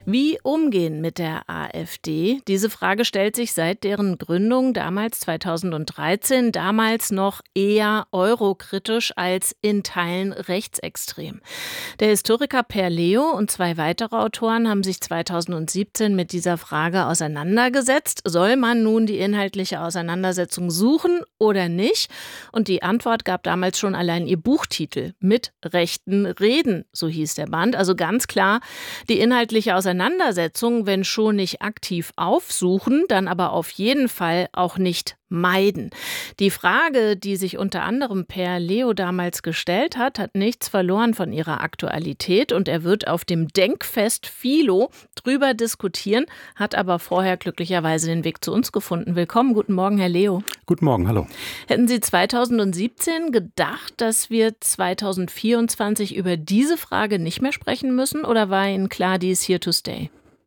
Wie umgehen mit der AfD? Diese Frage stellt sich seit deren Gründung damals 2013, damals noch eher eurokritisch als in Teilen rechtsextrem. Der Historiker Per Leo und zwei weitere Autoren haben sich 2017 mit dieser Frage auseinandergesetzt. Soll man nun die inhaltliche Auseinandersetzung suchen oder nicht? Und die Antwort gab damals schon allein ihr Buchtitel: Mit rechten Reden, so hieß der Band. Also ganz klar, die inhaltliche Auseinandersetzung, wenn schon nicht aktiv aufsuchen, dann aber auf jeden Fall auch nicht meiden. Die Frage, die sich unter anderem Per Leo damals gestellt hat, hat nichts verloren von ihrer Aktualität und er wird auf dem Denkfest Philo drüber diskutieren, hat aber vorher glücklicherweise den Weg zu uns gefunden. Willkommen, guten Morgen, Herr Leo. Guten Morgen, hallo. Hätten Sie 2017 gedacht, dass wir 2024 über diese Frage nicht mehr sprechen müssen, oder war Ihnen klar, die ist here to stay?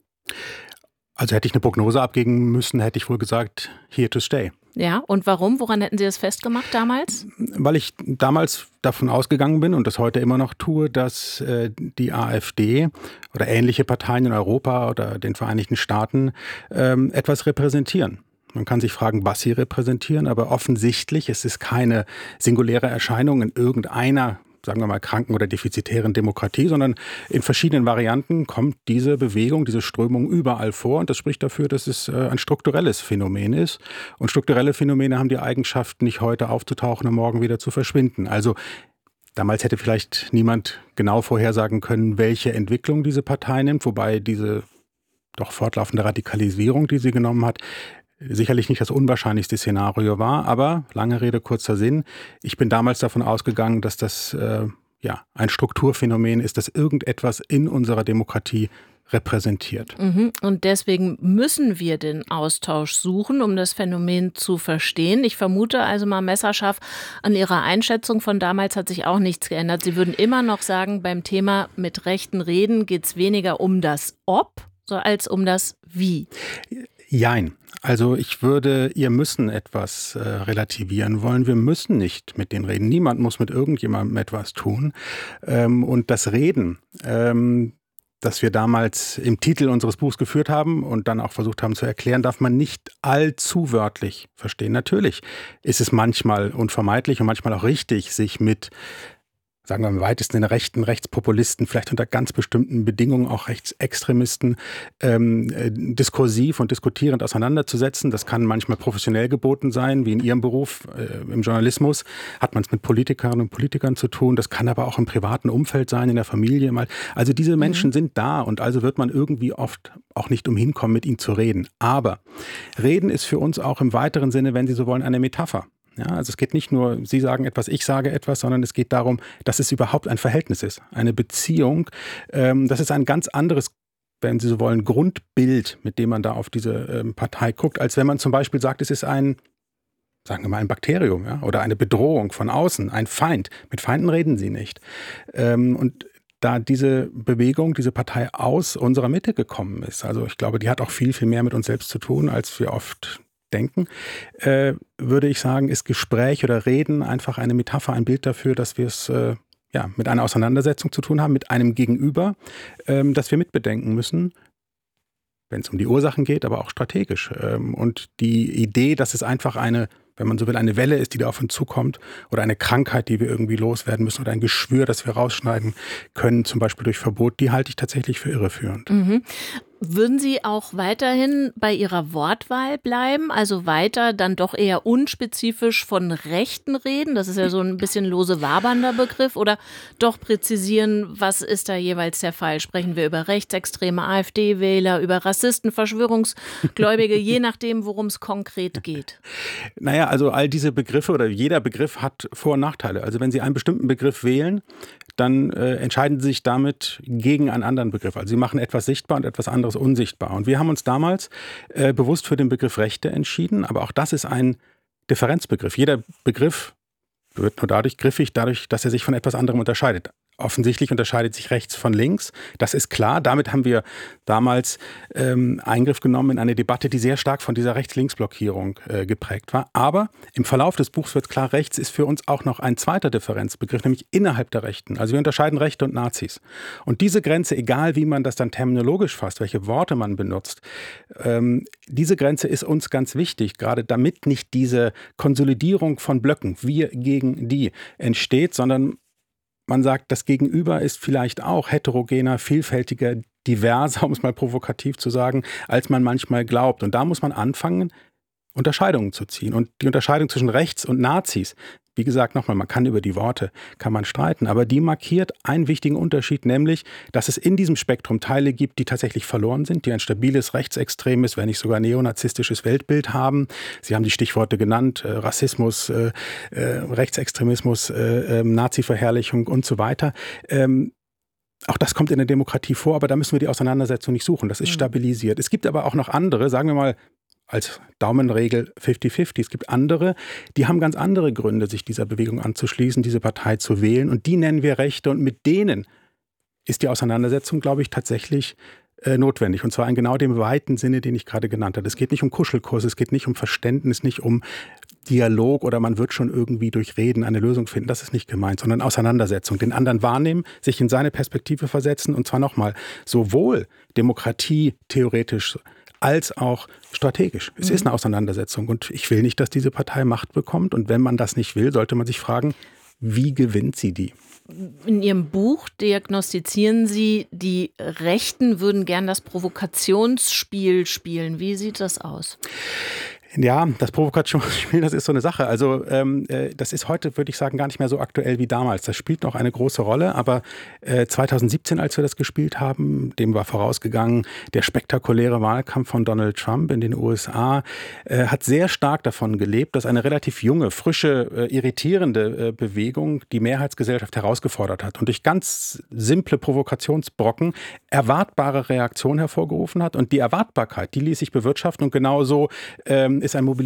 Also hätte ich eine Prognose abgeben müssen, hätte ich wohl gesagt, here to stay. Ja, und warum? Woran hätten Sie das festgemacht damals? Weil ich damals davon ausgegangen bin und das heute immer noch tue, dass die AfD oder ähnliche Parteien in Europa oder den Vereinigten Staaten etwas repräsentieren. Man kann sich fragen, was sie repräsentieren, aber offensichtlich ist es keine singuläre Erscheinung in irgendeiner, sagen wir mal, kranken oder defizitären Demokratie, sondern in verschiedenen Varianten kommt diese Bewegung, diese Strömung überall vor. Und das spricht dafür, dass es ein strukturelles Phänomen ist. Und strukturelle Phänomene haben die Eigenschaft, nicht heute aufzutauchen und morgen wieder zu verschwinden. Also damals hätte vielleicht niemand genau vorhersagen können, welche Entwicklung diese Partei nimmt, wobei diese doch fortlaufende Radikalisierung, die sie genommen hat, sicherlich nicht das unwahrscheinlichste Szenario war, aber lange Rede, kurzer Sinn. Ich bin damals davon ausgegangen, dass das ein Strukturphänomen ist, das irgendetwas in unserer Demokratie repräsentiert. Und deswegen müssen wir den Austausch suchen, um das Phänomen zu verstehen. Ich vermute also mal messerscharf, an Ihrer Einschätzung von damals hat sich auch nichts geändert. Sie würden immer noch sagen, beim Thema mit rechten Reden geht es weniger um das Ob, so als um das Wie. Jein. Also ich würde ihr Müssen etwas relativieren wollen. Wir müssen nicht mit denen reden. Niemand muss mit irgendjemandem etwas tun. Und das Reden, das wir damals im Titel unseres Buchs geführt haben und dann auch versucht haben zu erklären, darf man nicht allzu wörtlich verstehen. Natürlich ist es manchmal unvermeidlich und manchmal auch richtig, sich mit, sagen wir im weitesten Sinne, Rechtspopulisten, vielleicht unter ganz bestimmten Bedingungen auch Rechtsextremisten, diskursiv und diskutierend auseinanderzusetzen. Das kann manchmal professionell geboten sein, wie in Ihrem Beruf, im Journalismus, hat man es mit Politikerinnen und Politikern zu tun. Das kann aber auch im privaten Umfeld sein, in der Familie mal. Also diese Menschen sind da und also wird man irgendwie oft auch nicht umhin kommen, mit ihnen zu reden. Aber Reden ist für uns auch im weiteren Sinne, wenn Sie so wollen, eine Metapher. Ja, also es geht nicht nur, Sie sagen etwas, ich sage etwas, sondern es geht darum, dass es überhaupt ein Verhältnis ist, eine Beziehung. Das ist ein ganz anderes, wenn Sie so wollen, Grundbild, mit dem man da auf diese Partei guckt, als wenn man zum Beispiel sagt, es ist ein, sagen wir mal, ein Bakterium, ja, oder eine Bedrohung von außen, ein Feind. Mit Feinden reden Sie nicht. Und da diese Bewegung, diese Partei aus unserer Mitte gekommen ist, also ich glaube, die hat auch viel, viel mehr mit uns selbst zu tun, als wir oft denken, würde ich sagen, ist Gespräch oder Reden einfach eine Metapher, ein Bild dafür, dass wir es mit einer Auseinandersetzung zu tun haben, mit einem Gegenüber, das wir mitbedenken müssen, wenn es um die Ursachen geht, aber auch strategisch. Und die Idee, dass es einfach eine, wenn man so will, eine Welle ist, die da auf uns zukommt, oder eine Krankheit, die wir irgendwie loswerden müssen, oder ein Geschwür, das wir rausschneiden können, zum Beispiel durch Verbot, die halte ich tatsächlich für irreführend. Würden Sie auch weiterhin bei Ihrer Wortwahl bleiben, also weiter dann doch eher unspezifisch von Rechten reden? Das ist ja so ein bisschen lose wabernder Begriff. Oder doch präzisieren, was ist da jeweils der Fall? Sprechen wir über rechtsextreme AfD-Wähler, über Rassisten, Verschwörungsgläubige, je nachdem, worum es konkret geht? Naja, also all diese Begriffe oder jeder Begriff hat Vor- und Nachteile. Also wenn Sie einen bestimmten Begriff wählen, dann entscheiden Sie sich damit gegen einen anderen Begriff. Also Sie machen etwas sichtbar und etwas anderes unsichtbar. Und wir haben uns damals bewusst für den Begriff Rechte entschieden, aber auch das ist ein Differenzbegriff. Jeder Begriff wird nur dadurch griffig, dadurch, dass er sich von etwas anderem unterscheidet. Offensichtlich unterscheidet sich rechts von links. Das ist klar. Damit haben wir damals Eingriff genommen in eine Debatte, die sehr stark von dieser Rechts-Links-Blockierung geprägt war. Aber im Verlauf des Buchs wird klar, rechts ist für uns auch noch ein zweiter Differenzbegriff, nämlich innerhalb der Rechten. Also wir unterscheiden Rechte und Nazis. Und diese Grenze, egal wie man das dann terminologisch fasst, welche Worte man benutzt, diese Grenze ist uns ganz wichtig, gerade damit nicht diese Konsolidierung von Blöcken, wir gegen die, entsteht, sondern man sagt, das Gegenüber ist vielleicht auch heterogener, vielfältiger, diverser, um es mal provokativ zu sagen, als man manchmal glaubt. Und da muss man anfangen, Unterscheidungen zu ziehen. Und die Unterscheidung zwischen Rechts und Nazis, wie gesagt, nochmal, man kann über die Worte, kann man streiten, aber die markiert einen wichtigen Unterschied, nämlich, dass es in diesem Spektrum Teile gibt, die tatsächlich verloren sind, die ein stabiles rechtsextremes, wenn nicht sogar neonazistisches Weltbild haben. Sie haben die Stichworte genannt, Rassismus, Rechtsextremismus, Nazi-Verherrlichung und so weiter. Auch das kommt in der Demokratie vor, aber da müssen wir die Auseinandersetzung nicht suchen. Das ist stabilisiert. Es gibt aber auch noch andere, sagen wir mal, als Daumenregel 50-50. Es gibt andere, die haben ganz andere Gründe, sich dieser Bewegung anzuschließen, diese Partei zu wählen. Und die nennen wir Rechte. Und mit denen ist die Auseinandersetzung, glaube ich, tatsächlich notwendig. Und zwar in genau dem weiten Sinne, den ich gerade genannt habe. Es geht nicht um Kuschelkurs, es geht nicht um Verständnis, nicht um Dialog oder man wird schon irgendwie durch Reden eine Lösung finden. Das ist nicht gemeint, sondern Auseinandersetzung. Den anderen wahrnehmen, sich in seine Perspektive versetzen und zwar nochmal sowohl Demokratie theoretisch als auch strategisch. Es ist eine Auseinandersetzung und ich will nicht, dass diese Partei Macht bekommt. Und wenn man das nicht will, sollte man sich fragen, wie gewinnt sie die? In Ihrem Buch diagnostizieren Sie, die Rechten würden gern das Provokationsspiel spielen. Wie sieht das aus? Ja, das Provokationsspiel, das ist so eine Sache. Also das ist heute, würde ich sagen, gar nicht mehr so aktuell wie damals. Das spielt noch eine große Rolle, aber 2017, als wir das gespielt haben, dem war vorausgegangen der spektakuläre Wahlkampf von Donald Trump in den USA, hat sehr stark davon gelebt, dass eine relativ junge, frische, irritierende Bewegung die Mehrheitsgesellschaft herausgefordert hat und durch ganz simple Provokationsbrocken erwartbare Reaktionen hervorgerufen hat. Und die Erwartbarkeit, die ließ sich bewirtschaften und genauso ist eine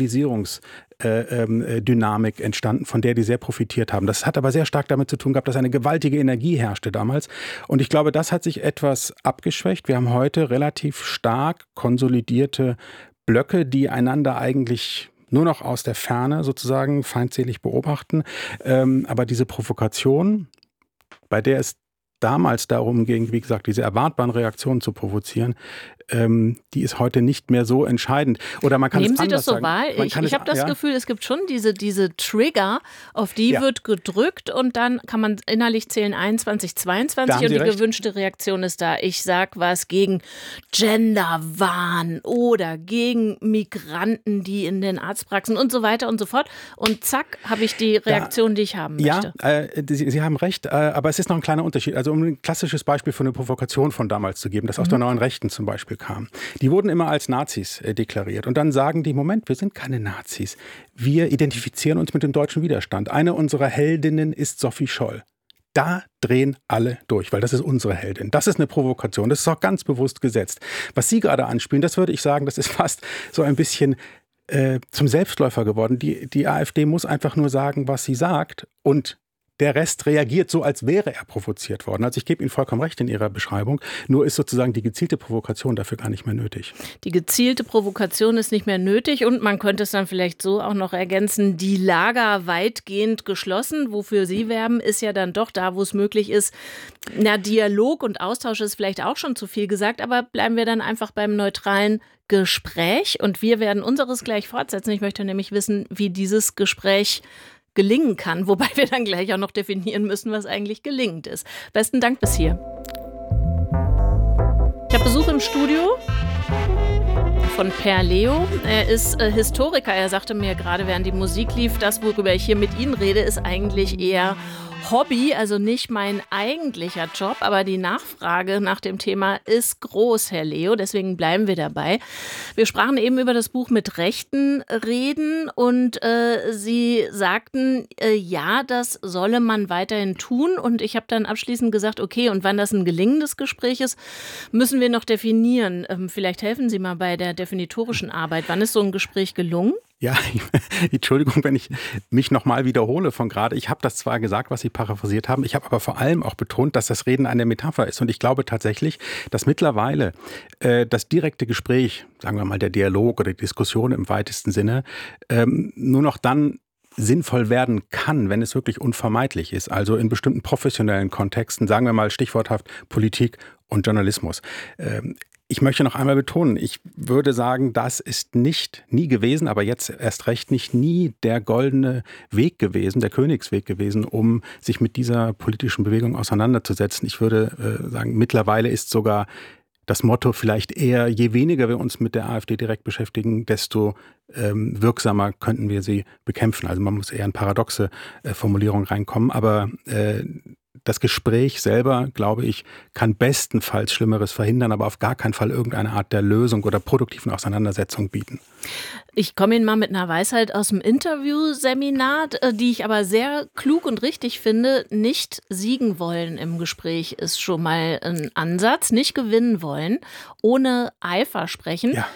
Mobilisierungsdynamik entstanden, von der die sehr profitiert haben. Das hat aber sehr stark damit zu tun gehabt, dass eine gewaltige Energie herrschte damals. Und ich glaube, das hat sich etwas abgeschwächt. Wir haben heute relativ stark konsolidierte Blöcke, die einander eigentlich nur noch aus der Ferne sozusagen feindselig beobachten. Aber diese Provokation, bei der es damals darum ging, wie gesagt, diese erwartbaren Reaktionen zu provozieren, die ist heute nicht mehr so entscheidend. Oder man kann Nehmen es anders Sie das so sagen. wahr? Ich habe das Gefühl, es gibt schon diese Trigger, auf die wird gedrückt und dann kann man innerlich zählen 21, 22 und die gewünschte Reaktion ist da. Ich sag was gegen Genderwahn oder gegen Migranten, die in den Arztpraxen und so weiter und so fort. Und zack, habe ich die Reaktion, die ich haben möchte. Ja, Sie haben recht, aber es ist noch ein kleiner Unterschied. Also um ein klassisches Beispiel für eine Provokation von damals zu geben, das aus der Neuen Rechten zum Beispiel kam. Die wurden immer als Nazis deklariert. Und dann sagen die, Moment, wir sind keine Nazis. Wir identifizieren uns mit dem deutschen Widerstand. Eine unserer Heldinnen ist Sophie Scholl. Da drehen alle durch, weil das ist unsere Heldin. Das ist eine Provokation. Das ist auch ganz bewusst gesetzt. Was Sie gerade anspielen, das würde ich sagen, das ist fast so ein bisschen zum Selbstläufer geworden. Die AfD muss einfach nur sagen, was sie sagt und der Rest reagiert so, als wäre er provoziert worden. Also ich gebe Ihnen vollkommen recht in Ihrer Beschreibung. Nur ist sozusagen die gezielte Provokation dafür gar nicht mehr nötig. Die gezielte Provokation ist nicht mehr nötig und man könnte es dann vielleicht so auch noch ergänzen, die Lager weitgehend geschlossen. Wofür Sie werben, ist ja dann doch da, wo es möglich ist. Na, Dialog und Austausch ist vielleicht auch schon zu viel gesagt, aber bleiben wir dann einfach beim neutralen Gespräch und wir werden unseres gleich fortsetzen. Ich möchte nämlich wissen, wie dieses Gespräch gelingen kann, wobei wir dann gleich auch noch definieren müssen, was eigentlich gelingend ist. Besten Dank bis hier. Ich habe Besuch im Studio von Per Leo. Er ist Historiker. Er sagte mir gerade, während die Musik lief, das, worüber ich hier mit Ihnen rede, ist eigentlich eher Hobby, also nicht mein eigentlicher Job, aber die Nachfrage nach dem Thema ist groß, Herr Leo, deswegen bleiben wir dabei. Wir sprachen eben über das Buch Mit Rechten reden und Sie sagten, ja, das solle man weiterhin tun und ich habe dann abschließend gesagt, okay, und wann das ein gelingendes Gespräch ist, müssen wir noch definieren. Vielleicht helfen Sie mal bei der definitorischen Arbeit. Wann ist so ein Gespräch gelungen? Ja, Entschuldigung, wenn ich mich nochmal wiederhole von gerade. Ich habe das zwar gesagt, was Sie paraphrasiert haben, ich habe aber vor allem auch betont, dass das Reden eine Metapher ist. Und ich glaube tatsächlich, dass mittlerweile das direkte Gespräch, sagen wir mal der Dialog oder die Diskussion im weitesten Sinne, nur noch dann sinnvoll werden kann, wenn es wirklich unvermeidlich ist. Also in bestimmten professionellen Kontexten, sagen wir mal stichworthaft Politik und Journalismus. Ich möchte noch einmal betonen, ich würde sagen, das ist nie gewesen, aber jetzt erst recht nicht nie der goldene Weg gewesen, der Königsweg gewesen, um sich mit dieser politischen Bewegung auseinanderzusetzen. Ich würde sagen, mittlerweile ist sogar das Motto vielleicht eher, je weniger wir uns mit der AfD direkt beschäftigen, desto wirksamer könnten wir sie bekämpfen. Also man muss eher in paradoxe Formulierungen reinkommen, aber das Gespräch selber, glaube ich, kann bestenfalls Schlimmeres verhindern, aber auf gar keinen Fall irgendeine Art der Lösung oder produktiven Auseinandersetzung bieten. Ich komme Ihnen mal mit einer Weisheit aus dem Interviewseminar, die ich aber sehr klug und richtig finde. Nicht siegen wollen im Gespräch ist schon mal ein Ansatz. Nicht gewinnen wollen, ohne Eifer sprechen. Ja.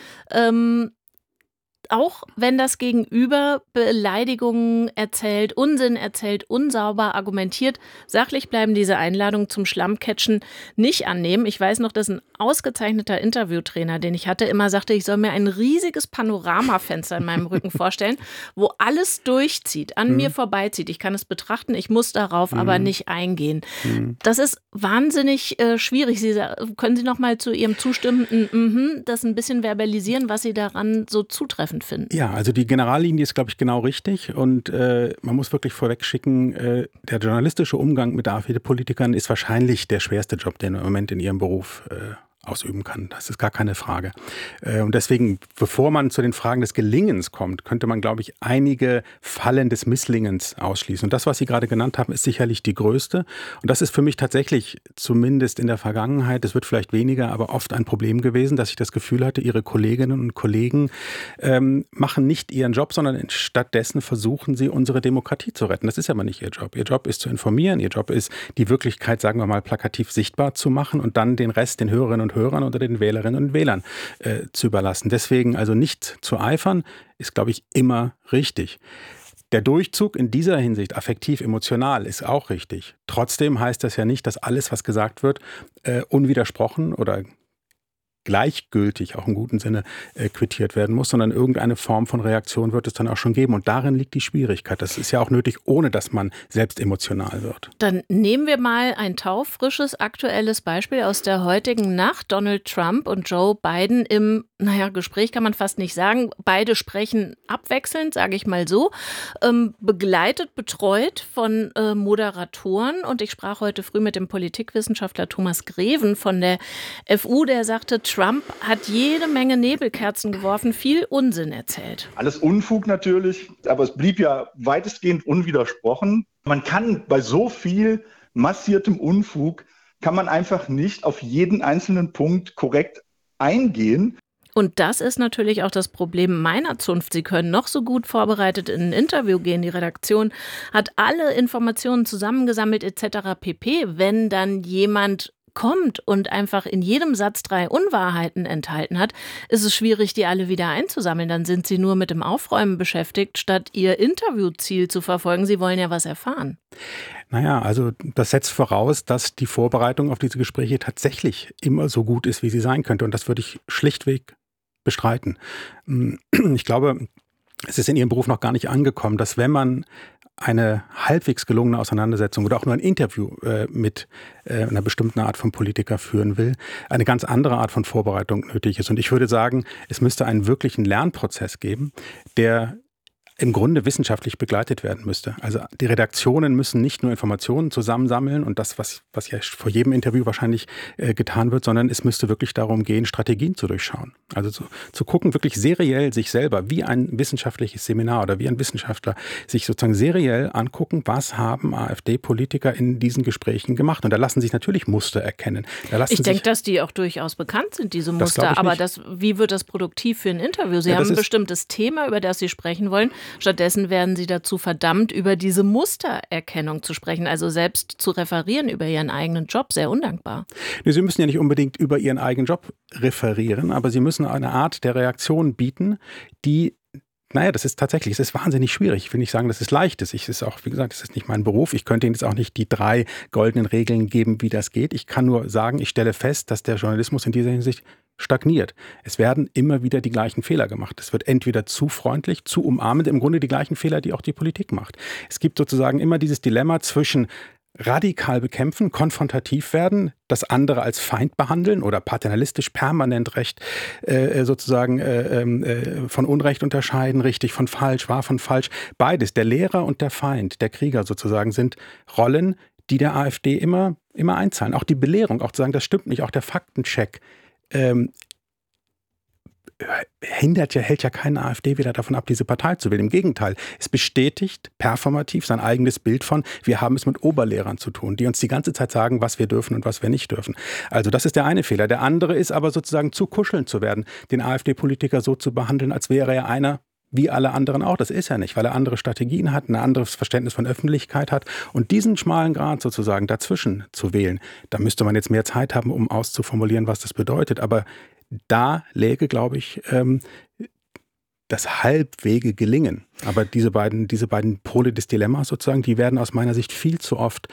Auch wenn das Gegenüber Beleidigungen erzählt, Unsinn erzählt, unsauber argumentiert, sachlich bleiben, diese Einladung zum Schlammcatchen nicht annehmen. Ich weiß noch, dass ein ausgezeichneter Interviewtrainer, den ich hatte, immer sagte, ich soll mir ein riesiges Panoramafenster in meinem Rücken vorstellen, wo alles durchzieht, an mir vorbeizieht. Ich kann es betrachten, ich muss darauf aber nicht eingehen. Das ist wahnsinnig schwierig. Können Sie noch mal zu Ihrem zustimmenden das ein bisschen verbalisieren, was Sie daran so zutreffend finden? Ja, also die Generallinie ist, glaube ich, genau richtig. Und man muss wirklich vorweg schicken, der journalistische Umgang mit AfD-Politikern ist wahrscheinlich der schwerste Job, den man im Moment in ihrem Beruf ausüben kann. Das ist gar keine Frage. Und deswegen, bevor man zu den Fragen des Gelingens kommt, könnte man, glaube ich, einige Fallen des Misslingens ausschließen. Und das, was Sie gerade genannt haben, ist sicherlich die größte. Und das ist für mich tatsächlich, zumindest in der Vergangenheit, es wird vielleicht weniger, aber oft ein Problem gewesen, dass ich das Gefühl hatte, Ihre Kolleginnen und Kollegen machen nicht ihren Job, sondern stattdessen versuchen sie, unsere Demokratie zu retten. Das ist aber nicht Ihr Job. Ihr Job ist zu informieren. Ihr Job ist, die Wirklichkeit, sagen wir mal, plakativ sichtbar zu machen und dann den Rest den Hörerinnen und Hörern oder den Wählerinnen und Wählern zu überlassen. Deswegen also nicht zu eifern, ist, glaube ich, immer richtig. Der Durchzug in dieser Hinsicht, affektiv, emotional, ist auch richtig. Trotzdem heißt das ja nicht, dass alles, was gesagt wird, unwidersprochen oder gleichgültig, auch im guten Sinne, quittiert werden muss, sondern irgendeine Form von Reaktion wird es dann auch schon geben. Und darin liegt die Schwierigkeit. Das ist ja auch nötig, ohne dass man selbst emotional wird. Dann nehmen wir mal ein taufrisches, aktuelles Beispiel aus der heutigen Nacht. Donald Trump und Joe Biden im, Gespräch kann man fast nicht sagen. Beide sprechen abwechselnd, sage ich mal so, begleitet, betreut von Moderatoren. Und ich sprach heute früh mit dem Politikwissenschaftler Thomas Greven von der FU, der sagte, Trump hat jede Menge Nebelkerzen geworfen, viel Unsinn erzählt. Alles Unfug natürlich, aber es blieb ja weitestgehend unwidersprochen. Man kann bei so viel massiertem Unfug, kann man einfach nicht auf jeden einzelnen Punkt korrekt eingehen. Und das ist natürlich auch das Problem meiner Zunft. Sie können noch so gut vorbereitet in ein Interview gehen. Die Redaktion hat alle Informationen zusammengesammelt etc. pp. Wenn dann jemand kommt und einfach in jedem Satz 3 Unwahrheiten enthalten hat, ist es schwierig, die alle wieder einzusammeln. Dann sind Sie nur mit dem Aufräumen beschäftigt, statt Ihr Interviewziel zu verfolgen. Sie wollen ja was erfahren. Naja, also das setzt voraus, dass die Vorbereitung auf diese Gespräche tatsächlich immer so gut ist, wie sie sein könnte. Und das würde ich schlichtweg bestreiten. Ich glaube, es ist in Ihrem Beruf noch gar nicht angekommen, dass wenn man eine halbwegs gelungene Auseinandersetzung oder auch nur ein Interview mit einer bestimmten Art von Politiker führen will, eine ganz andere Art von Vorbereitung nötig ist. Und ich würde sagen, es müsste einen wirklichen Lernprozess geben, der im Grunde wissenschaftlich begleitet werden müsste. Also die Redaktionen müssen nicht nur Informationen zusammensammeln und das, was ja vor jedem Interview wahrscheinlich getan wird, sondern es müsste wirklich darum gehen, Strategien zu durchschauen. Also zu gucken, wirklich seriell sich selber, wie ein wissenschaftliches Seminar oder wie ein Wissenschaftler sich sozusagen seriell angucken, was haben AfD-Politiker in diesen Gesprächen gemacht. Und da lassen sich natürlich Muster erkennen. Ich denke, dass die auch durchaus bekannt sind, diese Muster. Aber wie wird das produktiv für ein Interview? Sie haben ein bestimmtes Thema, über das Sie sprechen wollen. Stattdessen werden Sie dazu verdammt, über diese Mustererkennung zu sprechen, also selbst zu referieren über Ihren eigenen Job. Sehr undankbar. Sie müssen ja nicht unbedingt über Ihren eigenen Job referieren, aber Sie müssen eine Art der Reaktion bieten, die naja, das ist tatsächlich, es ist wahnsinnig schwierig. Ich will nicht sagen, dass es leicht ist. Es ist auch, wie gesagt, es ist nicht mein Beruf. Ich könnte Ihnen jetzt auch nicht die 3 goldenen Regeln geben, wie das geht. Ich kann nur sagen, ich stelle fest, dass der Journalismus in dieser Hinsicht stagniert. Es werden immer wieder die gleichen Fehler gemacht. Es wird entweder zu freundlich, zu umarmend, im Grunde die gleichen Fehler, die auch die Politik macht. Es gibt sozusagen immer dieses Dilemma zwischen radikal bekämpfen, konfrontativ werden, das andere als Feind behandeln oder paternalistisch permanent Recht von Unrecht unterscheiden, richtig von falsch, wahr von falsch. Beides, der Lehrer und der Feind, der Krieger sozusagen, sind Rollen, die der AfD immer einzahlen. Auch die Belehrung, auch zu sagen, das stimmt nicht, auch der Faktencheck hält ja keinen AfD-Wähler davon ab, diese Partei zu wählen. Im Gegenteil, es bestätigt performativ sein eigenes Bild von, wir haben es mit Oberlehrern zu tun, die uns die ganze Zeit sagen, was wir dürfen und was wir nicht dürfen. Also das ist der eine Fehler. Der andere ist aber sozusagen zu kuscheln zu werden, den AfD-Politiker so zu behandeln, als wäre er einer wie alle anderen auch. Das ist er nicht, weil er andere Strategien hat, ein anderes Verständnis von Öffentlichkeit hat. Und diesen schmalen Grat sozusagen dazwischen zu wählen, da müsste man jetzt mehr Zeit haben, um auszuformulieren, was das bedeutet. Aber da läge, glaube ich, das Halbwege gelingen. Aber diese beiden Pole des Dilemmas sozusagen, die werden aus meiner Sicht viel zu oft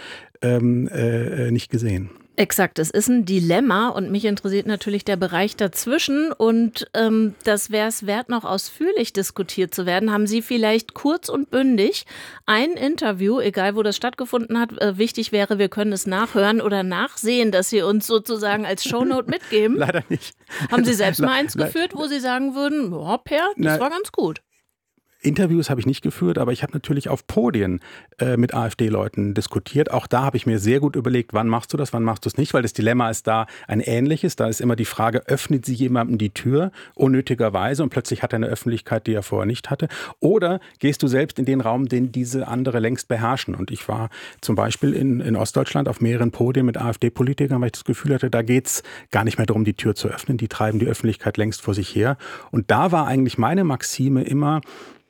nicht gesehen. Exakt, es ist ein Dilemma und mich interessiert natürlich der Bereich dazwischen und das wäre es wert, noch ausführlich diskutiert zu werden. Haben Sie vielleicht kurz und bündig ein Interview, egal wo das stattgefunden hat, wichtig wäre, wir können es nachhören oder nachsehen, dass Sie uns sozusagen als Shownote mitgeben? Leider nicht. Haben Sie selbst mal eins geführt, wo Sie sagen würden, ja, Per, das war ganz gut? Interviews habe ich nicht geführt, aber ich habe natürlich auf Podien mit AfD-Leuten diskutiert. Auch da habe ich mir sehr gut überlegt, wann machst du das, wann machst du es nicht, weil das Dilemma ist da ein ähnliches. Da ist immer die Frage, öffnet sie jemandem die Tür unnötigerweise und plötzlich hat er eine Öffentlichkeit, die er vorher nicht hatte? Oder gehst du selbst in den Raum, den diese andere längst beherrschen? Und ich war zum Beispiel in Ostdeutschland auf mehreren Podien mit AfD-Politikern, weil ich das Gefühl hatte, da geht es gar nicht mehr darum, die Tür zu öffnen. Die treiben die Öffentlichkeit längst vor sich her. Und da war eigentlich meine Maxime immer,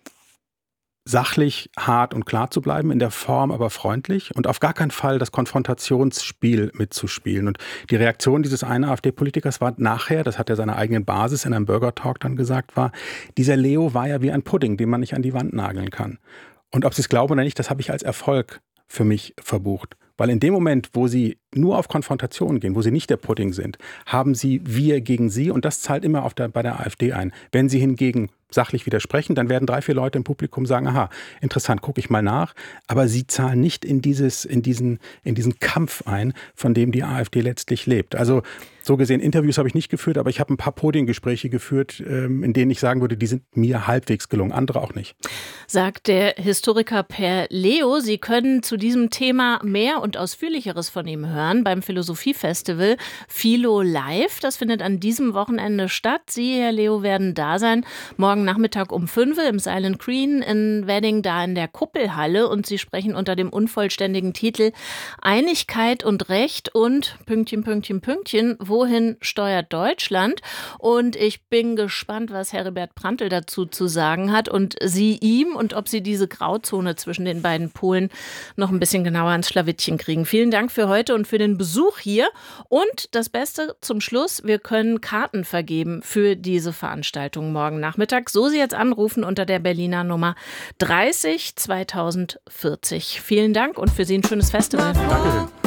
sachlich, hart und klar zu bleiben, in der Form aber freundlich und auf gar keinen Fall das Konfrontationsspiel mitzuspielen. Und die Reaktion dieses einen AfD-Politikers war nachher, das hat er seiner eigenen Basis in einem Burger-Talk dann gesagt, war, dieser Leo war ja wie ein Pudding, den man nicht an die Wand nageln kann. Und ob Sie es glauben oder nicht, das habe ich als Erfolg für mich verbucht. Weil in dem Moment, wo Sie nur auf Konfrontation gehen, wo Sie nicht der Pudding sind, haben Sie wir gegen Sie und das zahlt immer bei der AfD ein. Wenn Sie hingegen sachlich widersprechen, dann werden 3, 4 Leute im Publikum sagen, aha, interessant, gucke ich mal nach. Aber sie zahlen nicht in diesen Kampf ein, von dem die AfD letztlich lebt. Also so gesehen, Interviews habe ich nicht geführt, aber ich habe ein paar Podiengespräche geführt, in denen ich sagen würde, die sind mir halbwegs gelungen, andere auch nicht. Sagt der Historiker Per Leo. Sie können zu diesem Thema mehr und Ausführlicheres von ihm hören beim Philosophiefestival Philo Live. Das findet an diesem Wochenende statt. Sie, Herr Leo, werden da sein. Morgen Nachmittag um 5 Uhr im Silent Green in Wedding, da in der Kuppelhalle. Und Sie sprechen unter dem unvollständigen Titel Einigkeit und Recht und Pünktchen, Pünktchen, Pünktchen. Wohin steuert Deutschland? Und ich bin gespannt, was Heribert Prantl dazu zu sagen hat und Sie ihm und ob Sie diese Grauzone zwischen den beiden Polen noch ein bisschen genauer ans Schlawittchen kriegen. Vielen Dank für heute und für den Besuch hier. Und das Beste zum Schluss, wir können Karten vergeben für diese Veranstaltung morgen Nachmittag. So Sie jetzt anrufen unter der Berliner Nummer 30 2040. Vielen Dank und für Sie ein schönes Festival. Danke.